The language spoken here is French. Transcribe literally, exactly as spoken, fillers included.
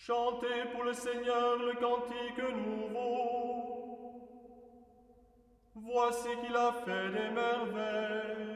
Chantez pour le Seigneur le cantique nouveau. Voici qu'il a fait des merveilles.